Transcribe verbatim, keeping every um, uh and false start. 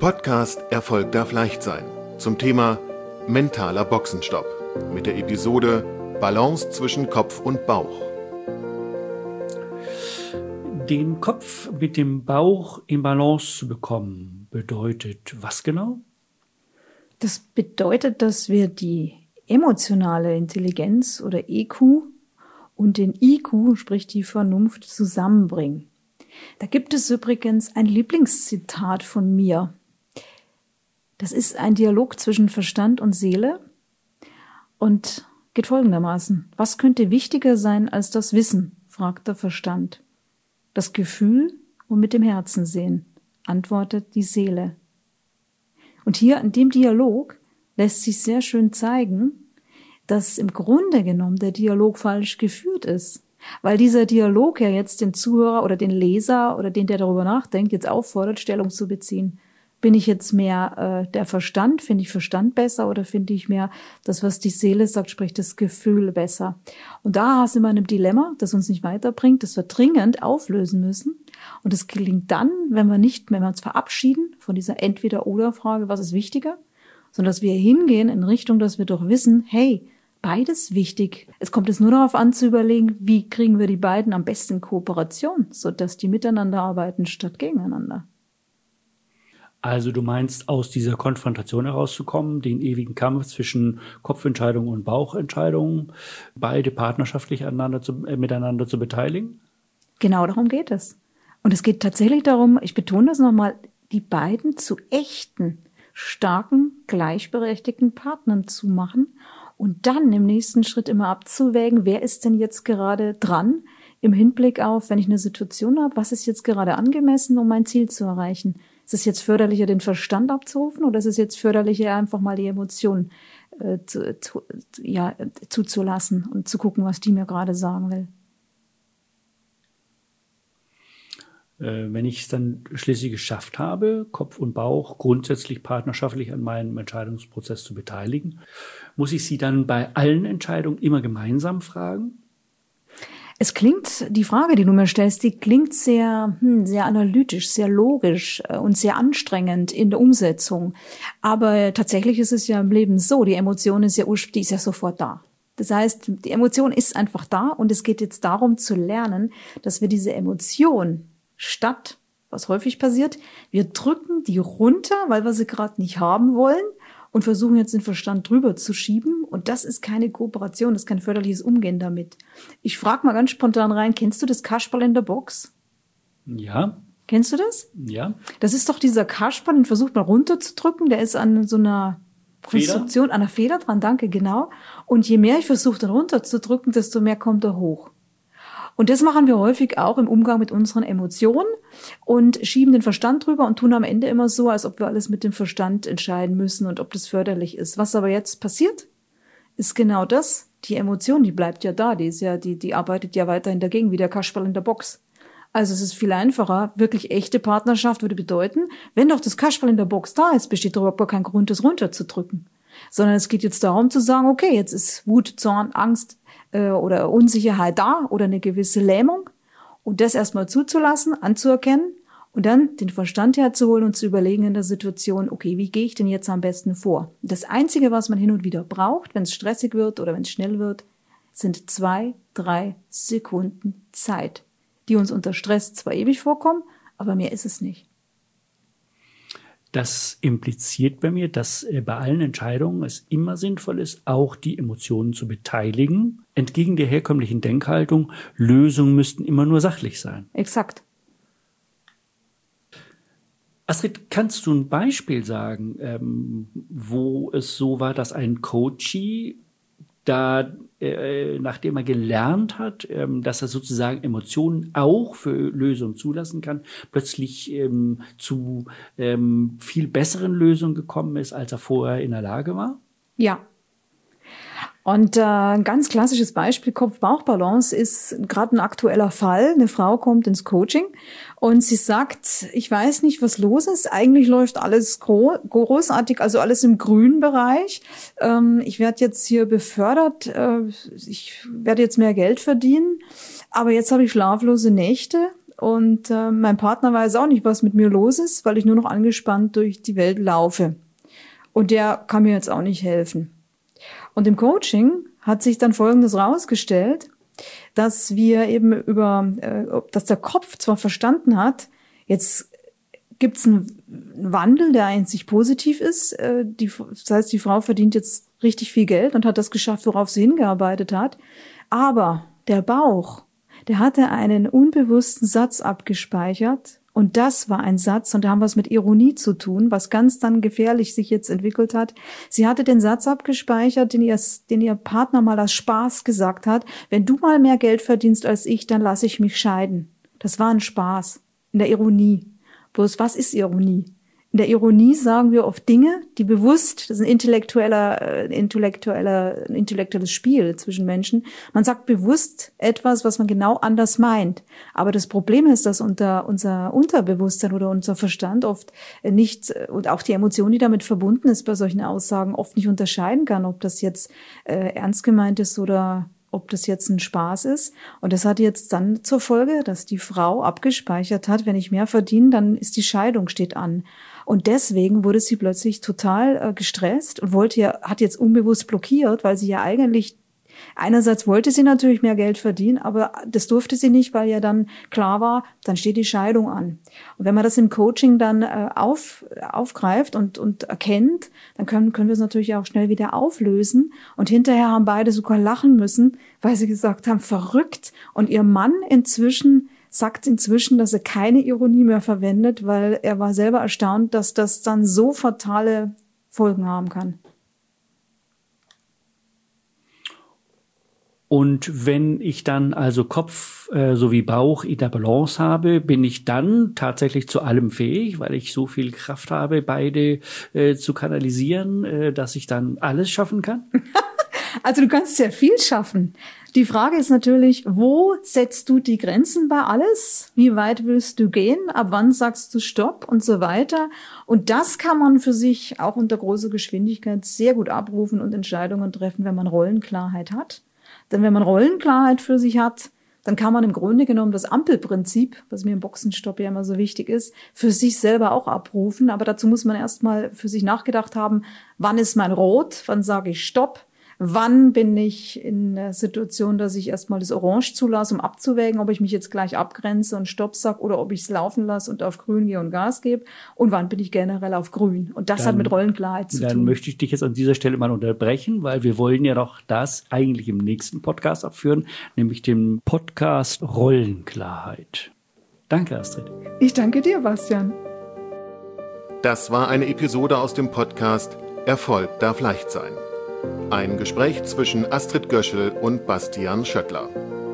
Podcast Erfolg darf leicht sein. Zum Thema mentaler Boxenstopp. Mit der Episode Balance zwischen Kopf und Bauch. Den Kopf mit dem Bauch in Balance zu bekommen, bedeutet was genau? Das bedeutet, dass wir die emotionale Intelligenz oder E Q und den I Q, sprich die Vernunft, zusammenbringen. Da gibt es übrigens ein Lieblingszitat von mir. Das ist ein Dialog zwischen Verstand und Seele und geht folgendermaßen. Was könnte wichtiger sein als das Wissen, fragt der Verstand. Das Gefühl und mit dem Herzen sehen, antwortet die Seele. Und hier in dem Dialog lässt sich sehr schön zeigen, dass im Grunde genommen der Dialog falsch geführt ist. Weil dieser Dialog ja jetzt den Zuhörer oder den Leser oder den, der darüber nachdenkt, jetzt auffordert, Stellung zu beziehen. Bin ich jetzt mehr äh, der Verstand? Finde ich Verstand besser oder finde ich mehr das, was die Seele sagt, sprich das Gefühl besser? Und da sind wir in einem Dilemma, das uns nicht weiterbringt, das wir dringend auflösen müssen. Und das gelingt dann, wenn wir nicht, wenn wir uns verabschieden von dieser Entweder-oder-Frage, was ist wichtiger, sondern dass wir hingehen in Richtung, dass wir doch wissen, hey, beides wichtig. Es kommt jetzt nur darauf an zu überlegen, wie kriegen wir die beiden am besten in Kooperation, sodass die miteinander arbeiten statt gegeneinander. Also du meinst, aus dieser Konfrontation herauszukommen, den ewigen Kampf zwischen Kopfentscheidungen und Bauchentscheidungen, beide partnerschaftlich aneinander zu, äh, miteinander zu beteiligen? Genau darum geht es. Und es geht tatsächlich darum, ich betone das nochmal, die beiden zu echten, starken, gleichberechtigten Partnern zu machen und dann im nächsten Schritt immer abzuwägen, wer ist denn jetzt gerade dran im Hinblick auf, wenn ich eine Situation habe, was ist jetzt gerade angemessen, um mein Ziel zu erreichen? Ist es jetzt förderlicher, den Verstand abzurufen oder ist es jetzt förderlicher, einfach mal die Emotionen äh, zu, zu, ja, zuzulassen und zu gucken, was die mir gerade sagen will? Äh, wenn ich es dann schließlich geschafft habe, Kopf und Bauch grundsätzlich partnerschaftlich an meinem Entscheidungsprozess zu beteiligen, muss ich sie dann bei allen Entscheidungen immer gemeinsam fragen? Es klingt, die Frage, die du mir stellst, die klingt sehr, hm, sehr analytisch, sehr logisch und sehr anstrengend in der Umsetzung. Aber tatsächlich ist es ja im Leben so, die Emotion ist ja, die ist ja sofort da. Das heißt, die Emotion ist einfach da und es geht jetzt darum zu lernen, dass wir diese Emotion statt, was häufig passiert, wir drücken die runter, weil wir sie gerade nicht haben wollen und versuchen jetzt den Verstand drüber zu schieben. Und das ist keine Kooperation, das ist kein förderliches Umgehen damit. Ich frage mal ganz spontan rein, kennst du das Kasperl in der Box? Ja. Kennst du das? Ja. Das ist doch dieser Kasperl, den versucht man runterzudrücken, der ist an so einer Konstruktion, Feder? An einer Feder dran, danke, genau. Und je mehr ich versuche, den runterzudrücken, desto mehr kommt er hoch. Und das machen wir häufig auch im Umgang mit unseren Emotionen und schieben den Verstand drüber und tun am Ende immer so, als ob wir alles mit dem Verstand entscheiden müssen und ob das förderlich ist. Was aber jetzt passiert, ist genau das. Die Emotion, die bleibt ja da, die ist ja, die, die arbeitet ja weiterhin dagegen, wie der Kasperl in der Box. Also es ist viel einfacher. Wirklich echte Partnerschaft würde bedeuten, wenn doch das Kasperl in der Box da ist, besteht überhaupt gar kein Grund, das runterzudrücken. Sondern es geht jetzt darum zu sagen, okay, jetzt ist Wut, Zorn, Angst, oder Unsicherheit da oder eine gewisse Lähmung und das erstmal zuzulassen, anzuerkennen und dann den Verstand herzuholen und zu überlegen in der Situation, okay, wie gehe ich denn jetzt am besten vor? Das Einzige, was man hin und wieder braucht, wenn es stressig wird oder wenn es schnell wird, sind zwei, drei Sekunden Zeit, die uns unter Stress zwar ewig vorkommen, aber mehr ist es nicht. Das impliziert bei mir, dass bei allen Entscheidungen es immer sinnvoll ist, auch die Emotionen zu beteiligen. Entgegen der herkömmlichen Denkhaltung, Lösungen müssten immer nur sachlich sein. Exakt. Astrid, kannst du ein Beispiel sagen, ähm, wo es so war, dass ein Coachee da, äh, nachdem er gelernt hat, ähm, dass er sozusagen Emotionen auch für Lösungen zulassen kann, plötzlich ähm, zu ähm, viel besseren Lösungen gekommen ist, als er vorher in der Lage war? Ja. Und äh, ein ganz klassisches Beispiel, Kopf-Bauch-Balance, ist gerade ein aktueller Fall. Eine Frau kommt ins Coaching und sie sagt, ich weiß nicht, was los ist. Eigentlich läuft alles gro- großartig, also alles im grünen Bereich. Ähm, ich werde jetzt hier befördert, äh, ich werde jetzt mehr Geld verdienen, aber jetzt habe ich schlaflose Nächte und äh, mein Partner weiß auch nicht, was mit mir los ist, weil ich nur noch angespannt durch die Welt laufe. Und der kann mir jetzt auch nicht helfen. Und im Coaching hat sich dann Folgendes rausgestellt, dass wir eben über, äh, dass der Kopf zwar verstanden hat, jetzt gibt es einen Wandel, der einzig positiv ist. Äh, die, das heißt, die Frau verdient jetzt richtig viel Geld und hat das geschafft, worauf sie hingearbeitet hat. Aber der Bauch, der hatte einen unbewussten Satz abgespeichert. Und das war ein Satz, und da haben wir es mit Ironie zu tun, was ganz dann gefährlich sich jetzt entwickelt hat. Sie hatte den Satz abgespeichert, den ihr, den ihr Partner mal als Spaß gesagt hat: Wenn du mal mehr Geld verdienst als ich, dann lasse ich mich scheiden. Das war ein Spaß, in der Ironie. Bloß, was ist Ironie? In der Ironie sagen wir oft Dinge, die bewusst, das ist ein intellektueller, äh, intellektueller, ein intellektuelles Spiel zwischen Menschen. Man sagt bewusst etwas, was man genau anders meint. Aber das Problem ist, dass unter, unser Unterbewusstsein oder unser Verstand oft nicht, und auch die Emotion, die damit verbunden ist bei solchen Aussagen, oft nicht unterscheiden kann, ob das jetzt äh, ernst gemeint ist oder ob das jetzt ein Spaß ist. Und das hat jetzt dann zur Folge, dass die Frau abgespeichert hat: Wenn ich mehr verdiene, dann ist die Scheidung, steht an. Und deswegen wurde sie plötzlich total äh, gestresst und wollte ja, hat jetzt unbewusst blockiert, weil sie ja eigentlich, einerseits wollte sie natürlich mehr Geld verdienen, aber das durfte sie nicht, weil ja dann klar war, dann steht die Scheidung an. Und wenn man das im Coaching dann äh, auf, aufgreift und, und erkennt, dann können, können wir es natürlich auch schnell wieder auflösen. Und hinterher haben beide sogar lachen müssen, weil sie gesagt haben, verrückt. Und ihr Mann inzwischen sagt inzwischen, dass er keine Ironie mehr verwendet, weil er war selber erstaunt, dass das dann so fatale Folgen haben kann. Und wenn ich dann also Kopf äh, sowie Bauch in der Balance habe, bin ich dann tatsächlich zu allem fähig, weil ich so viel Kraft habe, beide äh, zu kanalisieren, äh, dass ich dann alles schaffen kann? Also du kannst sehr viel schaffen. Die Frage ist natürlich, wo setzt du die Grenzen bei alles? Wie weit willst du gehen? Ab wann sagst du Stopp und so weiter? Und das kann man für sich auch unter großer Geschwindigkeit sehr gut abrufen und Entscheidungen treffen, wenn man Rollenklarheit hat. Denn wenn man Rollenklarheit für sich hat, dann kann man im Grunde genommen das Ampelprinzip, was mir im Boxenstopp ja immer so wichtig ist, für sich selber auch abrufen. Aber dazu muss man erstmal für sich nachgedacht haben: Wann ist mein Rot? Wann sage ich Stopp? Wann bin ich in der Situation, dass ich erstmal das Orange zulasse, um abzuwägen, ob ich mich jetzt gleich abgrenze und Stopp sage oder ob ich es laufen lasse und auf Grün gehe und Gas gebe? Und wann bin ich generell auf Grün? Und das dann hat mit Rollenklarheit zu dann tun. Dann möchte ich dich jetzt an dieser Stelle mal unterbrechen, weil wir wollen ja noch das eigentlich im nächsten Podcast abführen, nämlich den Podcast Rollenklarheit. Danke, Astrid. Ich danke dir, Bastian. Das war eine Episode aus dem Podcast Erfolg darf leicht sein. Ein Gespräch zwischen Astrid Göschel und Bastian Schöttler.